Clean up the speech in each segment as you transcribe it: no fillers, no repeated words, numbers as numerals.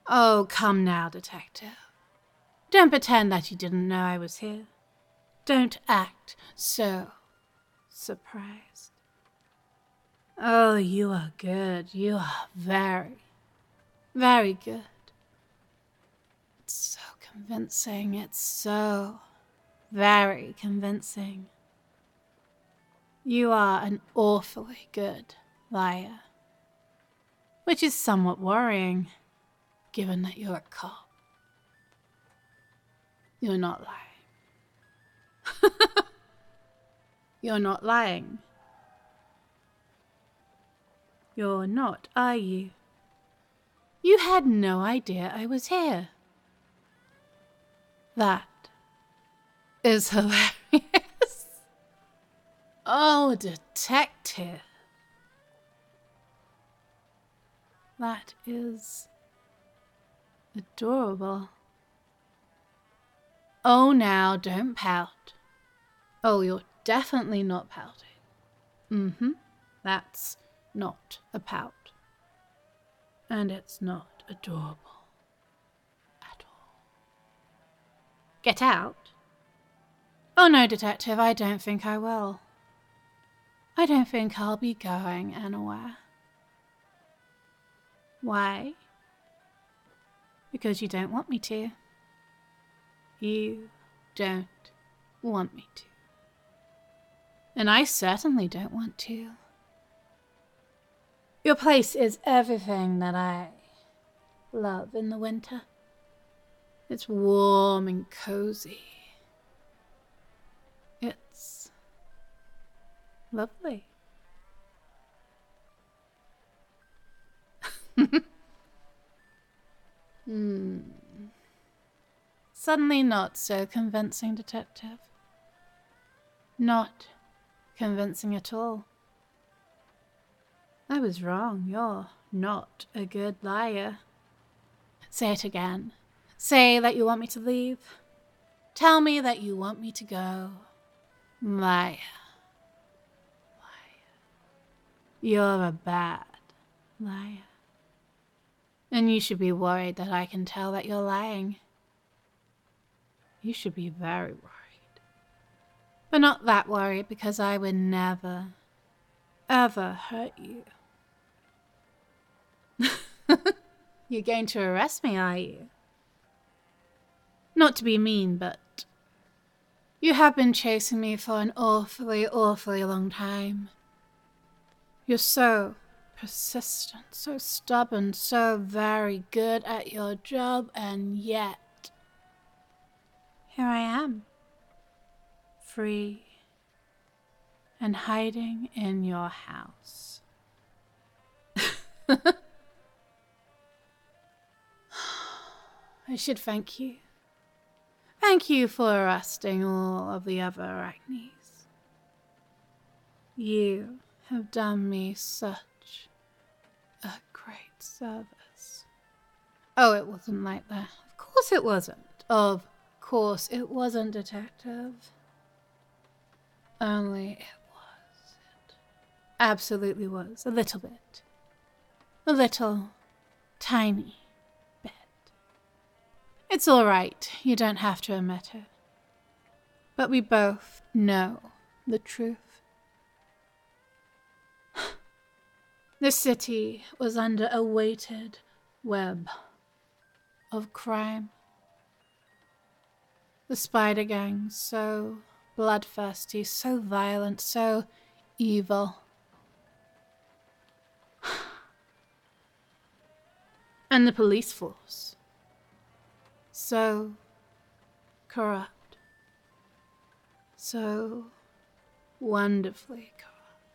Oh, come now, detective. Don't pretend that you didn't know I was here. Don't act so surprised. Oh, you are good. You are very, very good. It's so convincing. It's so very convincing. You are an awfully good liar. Which is somewhat worrying, given that you're a cop. You're not lying. You're not lying. You're not, are you? You had no idea I was here. That is hilarious. Oh, detective. That is adorable. Oh, now, don't pout. Oh, you're definitely not pouting. That's not a pout. And it's not adorable at all. Get out? Oh no, detective, I don't think I will. I don't think I'll be going anywhere. Why? Because you don't want me to. You don't want me to. And I certainly don't want to. Your place is everything that I love in the winter. It's warm and cozy. It's lovely. Suddenly not so convincing, detective. Not convincing at all. I was wrong. You're not a good liar. Say it again. Say that you want me to leave. Tell me that you want me to go. Liar. Liar. You're a bad liar. And you should be worried that I can tell that you're lying. You should be very worried. But not that worried, because I would never, ever hurt you. You're going to arrest me, are you? Not to be mean, but you have been chasing me for an awfully, awfully long time. You're so persistent, so stubborn, so very good at your job, and yet here I am, free and hiding in your house. I should thank you. Thank you for arresting all of the other arachnes. You have done me such a great service. Oh, it wasn't like that. Of course it wasn't. Of course it wasn't, detective. Only it was. It absolutely was. A little bit. A little tiny bit. It's all right. You don't have to admit it. But we both know the truth. The city was under a weighted web of crime. The spider gang, so bloodthirsty, so violent, so evil. And the police force, so corrupt, so wonderfully corrupt.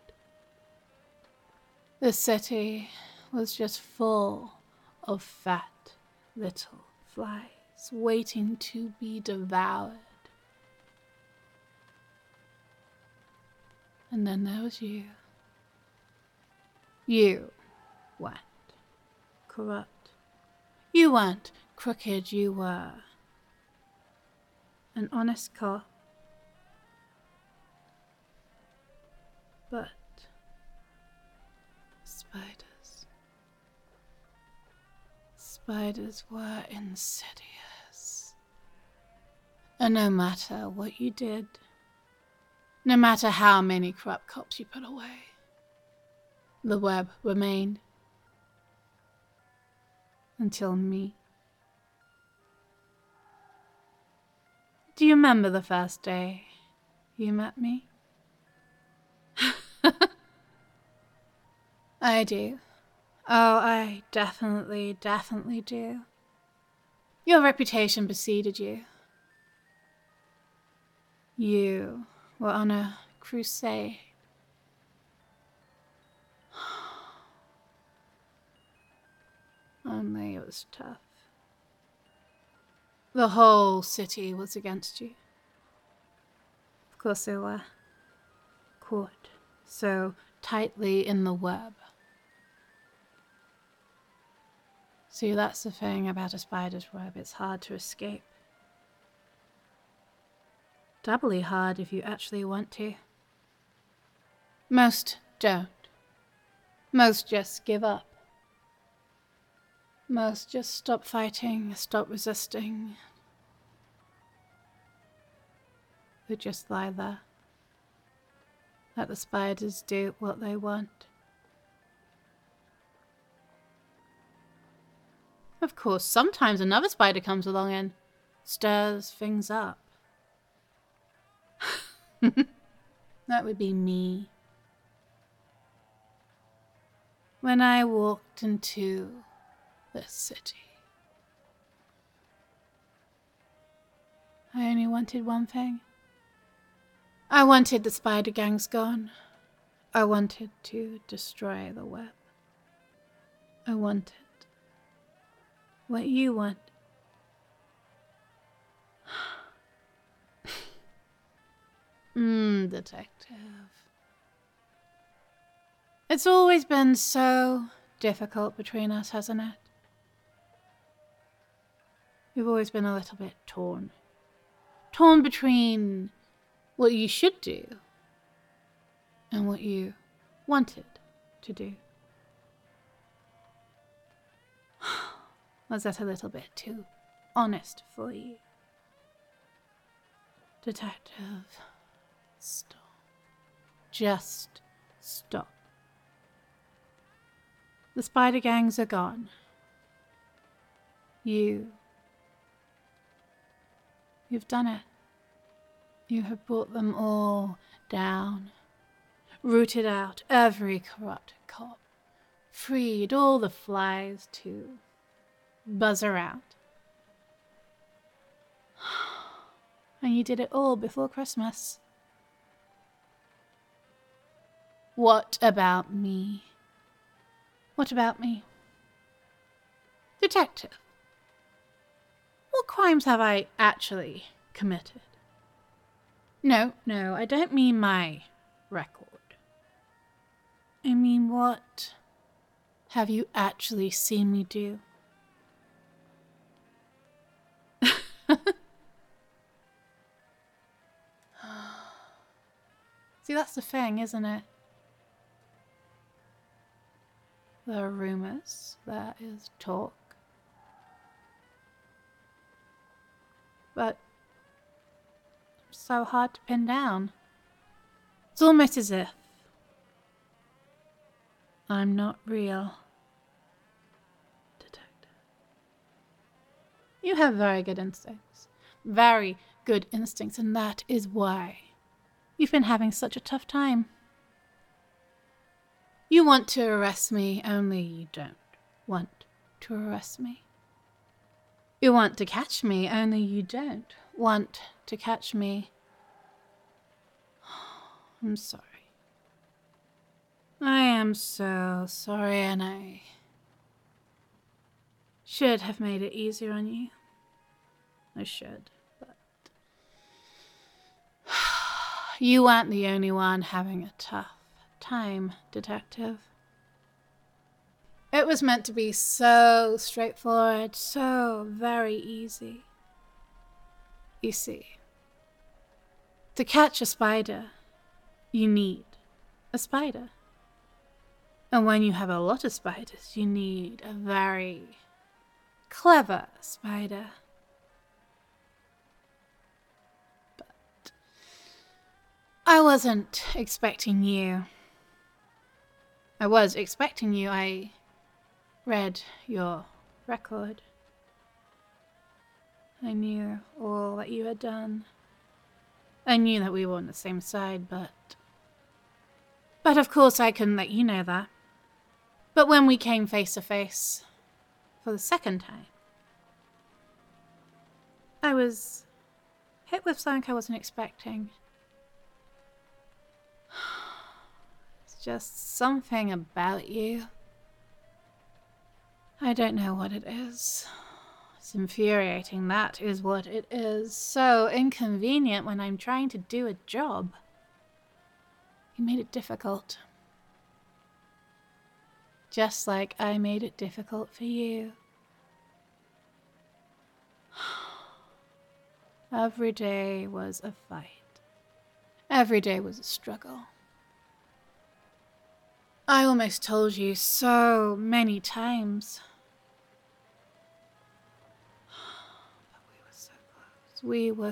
The city was just full of fat little flies waiting to be devoured. And then there was you. You weren't corrupt. You weren't crooked. You were an honest cop. But spiders. spiders were insidious. And no matter what you did, no matter how many corrupt cops you put away, the web remained. Until me. Do you remember the first day you met me? I do. Oh, I definitely do. Your reputation preceded you. You were on a crusade. Only it was tough. The whole city was against you. Of course they were. Caught so tightly in the web. See, that's the thing about a spider's web. It's hard to escape. Doubly hard if you actually want to. Most don't. Most just give up. Most just stop fighting, stop resisting. They just lie there. Let the spiders do what they want. Of course, sometimes another spider comes along and stirs things up. That would be me. When I walked into this city, I only wanted one thing. I wanted the spider gangs gone. I wanted to destroy the web. I wanted what you want. Detective. It's always been so difficult between us, hasn't it? We've always been a little bit torn. Torn between what you should do and what you wanted to do. Was that a little bit too honest for you? Detective, stop. Just stop. The spider gangs are gone. You've done it. You have brought them all down, rooted out every corrupt cop, freed all the flies to buzz around. And you did it all before Christmas. What about me? What about me? Detective, what crimes have I actually committed? No, I don't mean my record. I mean, what have you actually seen me do? See, that's the thing, isn't it? There are rumors, there is talk. But it's so hard to pin down. It's almost as if I'm not real. Detective. You have very good instincts. Very good instincts, and that is why you've been having such a tough time. You want to arrest me, only you don't want to arrest me. You want to catch me, only you don't want to catch me. I'm sorry. I am so sorry, and I should have made it easier on you. I should, but you weren't the only one having a tough time, Detective. It was meant to be so straightforward, so very easy. You see, to catch a spider, you need a spider. And when you have a lot of spiders, you need a very clever spider. But I wasn't expecting you. I was expecting you. I read your record. I knew all that you had done. I knew that we were on the same side, but of course I couldn't let you know that. But when we came face to face for the second time, I was hit with something I wasn't expecting. It's just something about you. I don't know what it is. It's infuriating, that is what it is. So inconvenient when I'm trying to do a job. You made it difficult. Just like I made it difficult for you. Every day was a fight. Every day was a struggle. I almost told you so many times. But we were so close. We were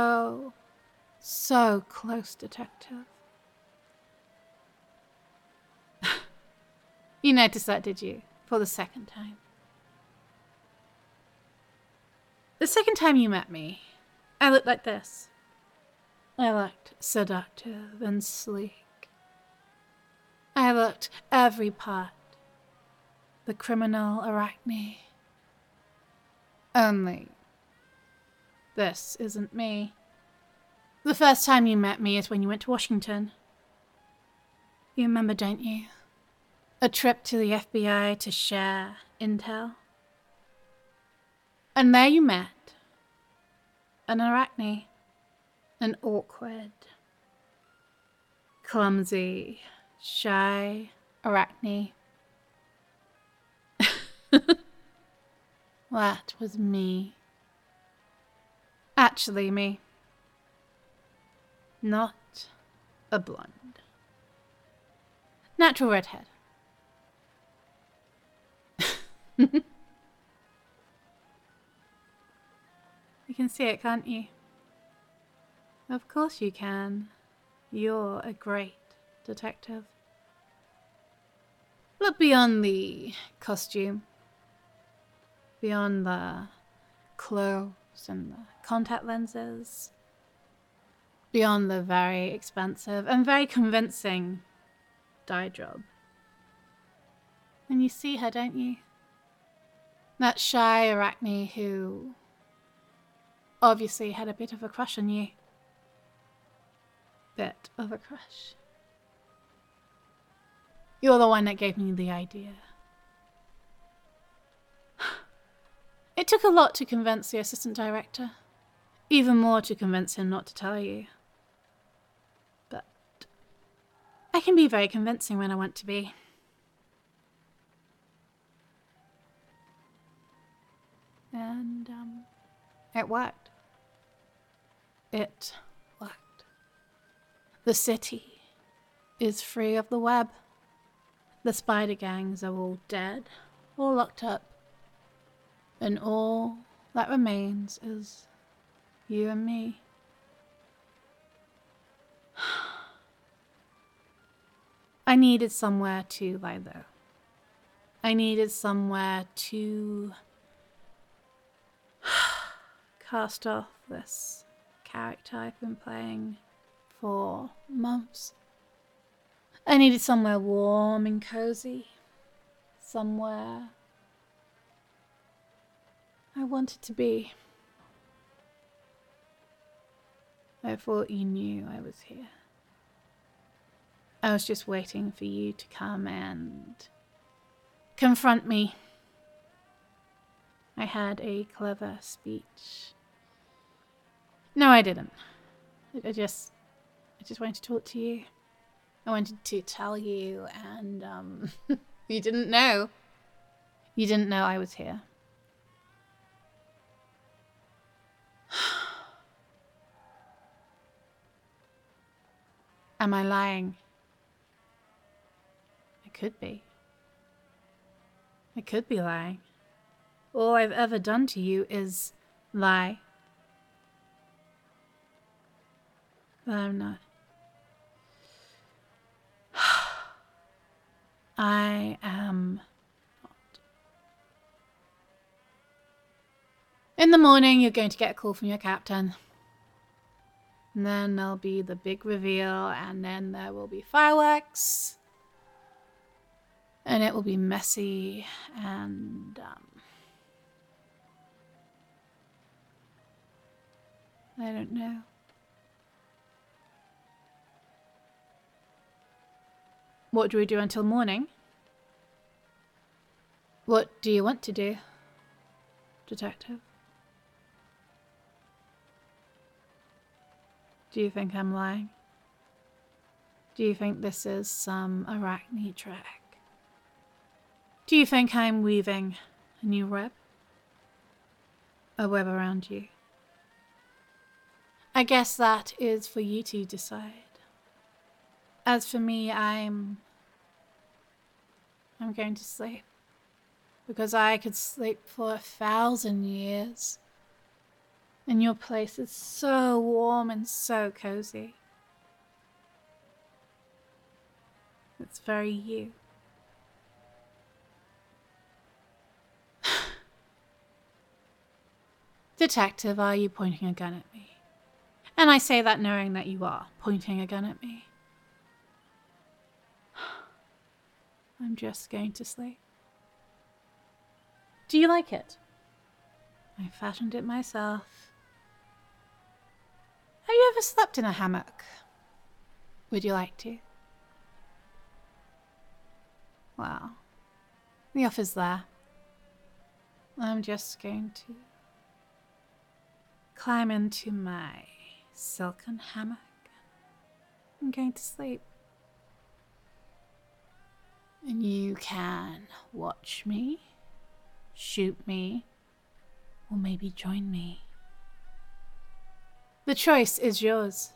so close, Detective. You noticed that, did you? For the second time. The second time you met me, I looked like this. I looked seductive and sleek. I looked every part. The criminal Arachne. Only, this isn't me. The first time you met me is when you went to Washington. You remember, don't you? A trip to the FBI to share intel. And there you met an Arachne. An awkward, clumsy, shy Arachne. That was me. Actually me. Not a blonde. Natural redhead. You can see it, can't you? Of course you can. You're a great detective. Look beyond the costume. Beyond the clothes and the contact lenses. Beyond the very expensive and very convincing dye job. And you see her, don't you? That shy Arachne who obviously had a bit of a crush on you. Bit of a crush. You're the one that gave me the idea. It took a lot to convince the assistant director. Even more to convince him not to tell you. But I can be very convincing when I want to be. And it worked. It worked. The city is free of the web. The spider gangs are all dead, all locked up. And all that remains is you and me. I needed somewhere to lie low. I needed somewhere to cast off this character I've been playing for months. I needed somewhere warm and cozy. Somewhere I wanted to be. I thought you knew I was here. I was just waiting for you to come and confront me. I had a clever speech. No, I didn't. I just wanted to talk to you. I wanted to tell you, and you didn't know. You didn't know I was here. Am I lying? I could be. I could be lying. all I've ever done to you is lie. But I'm not. I am not. In the morning, you're going to get a call from your captain. And then there'll be the big reveal, and then there will be fireworks. And it will be messy, and I don't know. What do we do until morning? What do you want to do, detective? Do you think I'm lying? Do you think this is some Arachne trick? Do you think I'm weaving a new web? A web around you? I guess that is for you to decide. As for me, I'm going to sleep. Because I could sleep for 1,000 years. And your place is so warm and so cozy. It's very you. Detective, are you pointing a gun at me? And I say that knowing that you are pointing a gun at me. I'm just going to sleep. Do you like it? I fashioned it myself. Have you ever slept in a hammock? Would you like to? Well, the offer's there. I'm just going to climb into my silken hammock. I'm going to sleep. And you can watch me, shoot me, or maybe join me. The choice is yours.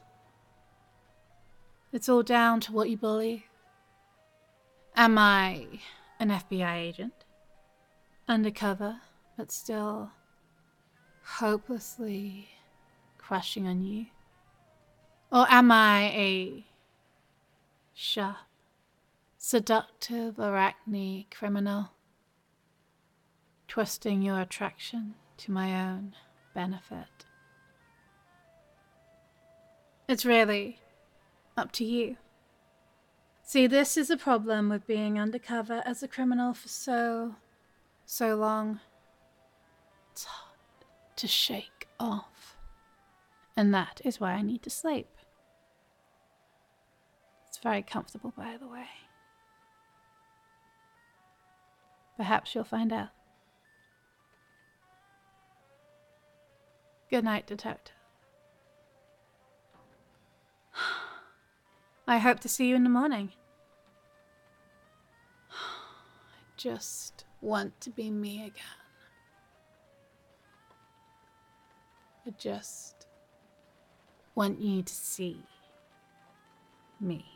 It's all down to what you believe. Am I an FBI agent? Undercover, but still hopelessly crushing on you? Or am I a sharp, seductive Arachne criminal, twisting your attraction to my own benefit? It's really up to you. See, this is a problem with being undercover as a criminal for so long. It's hard to shake off. And that is why I need to sleep. It's very comfortable, by the way. Perhaps you'll find out. Good night, detective. I hope to see you in the morning. I just want to be me again. I just want you to see me.